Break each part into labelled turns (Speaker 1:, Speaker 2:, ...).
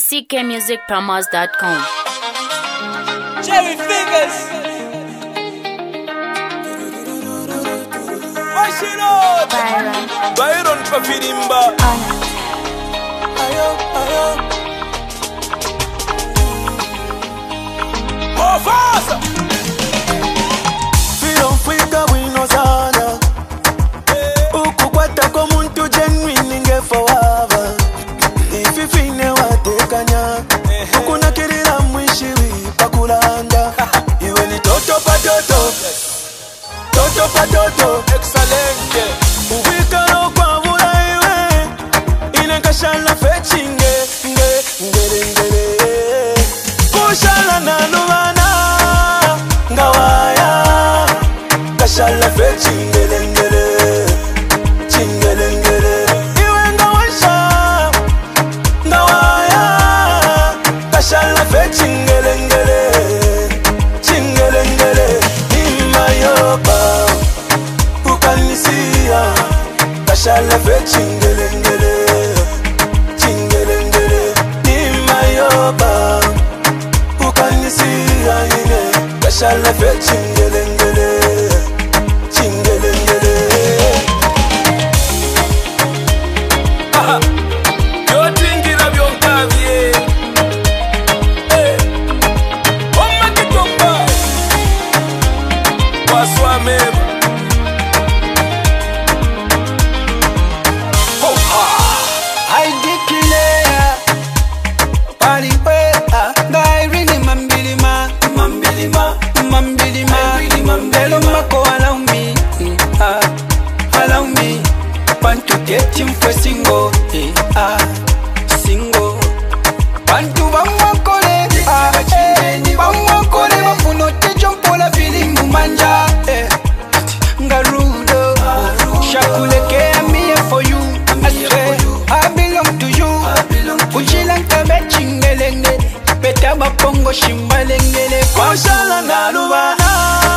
Speaker 1: ckmusicpromos.com.
Speaker 2: Cherry Fingers. Mashino. Byron Pafirimba. Ayo, ayo. Mofasa.
Speaker 3: Filo mfika wino sana. Ukukwata kwa muntu genuine ngeforever. Ififine watekanya. Ukuna kirira mwishiwi pakulanda. Iwe ni toto pa toto. Toto pa toto.
Speaker 2: Excellent.
Speaker 3: Uwikalo kwa vula iwe. Inekashala fechinge. Ngere. Kushala na nuvana. Ngawaya. Kashala fechinge. Chingelengere. Iwe ngawasha. Ngawaya. Kashala fechingelengere. Chingelengere. Imayoba. Ukanisia. Kashala fechingelengere. Chingelengere. Imayoba. Ukanisia ine. Kashala fechingelengere. Chingelengere.
Speaker 2: Yotingira byonkavye. Oma kitomba. Waswameba.
Speaker 4: I declare, paliwea, ngairini mambilima. Lelo mako allow me, want to get him for single, single. Want to bamwakole, bamwakole, bafuno tejo la feeling mumanja, ngarudo, shakuleke I'm here for you, I swear, I belong to you. Uchilanka bechingelenge, betaba pongo shimbalengele.
Speaker 3: Kashala na lubana.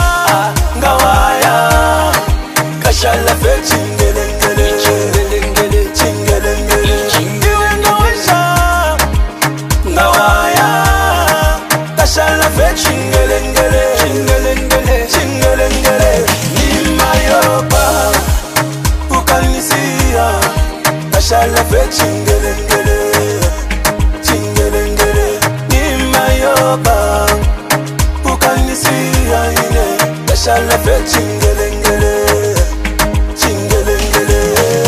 Speaker 3: Ngawaya. Kashala fe chingelengele. Chingelengele. Iwe ngawasha. Ngawaya. Kashala fe chingelengele. Chingelengele. Nimayoba. Ukanisia. Kashala fe chingelengele. Chingelengele. Nimayoba. Ukanisia ine. Kashala fe chingelengele. Chingelengele.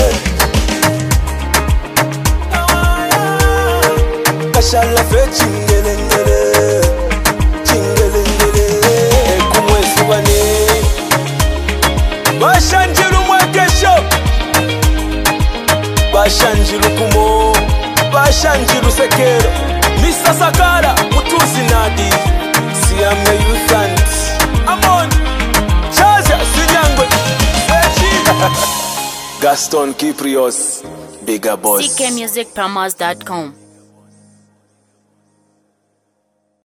Speaker 3: Kashala fe chingelengele. Chingelengele.
Speaker 2: Ekumwezi wane. Bashanjiru mwekesho. Bashanjiru kumo. Bashanjiru sekero. Mr. Sakara. Mutuzi nadi. Siame Youthant. Amon. Chaza Sinyangwe.
Speaker 3: Gaston Kiprios. Bigger boss.
Speaker 1: ckmusicpromos.com.